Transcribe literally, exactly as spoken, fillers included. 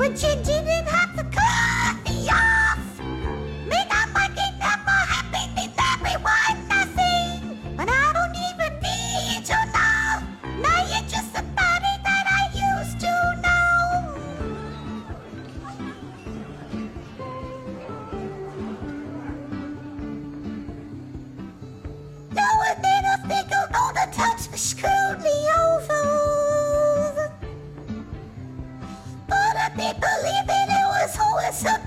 But you didn't have to cut me off. Me not liking never happened in everyone nothing. But I don't even need to know. Now you're just somebody that I used to know. No one ever figured on the touch that screwed me over. But I did believe it, it was always a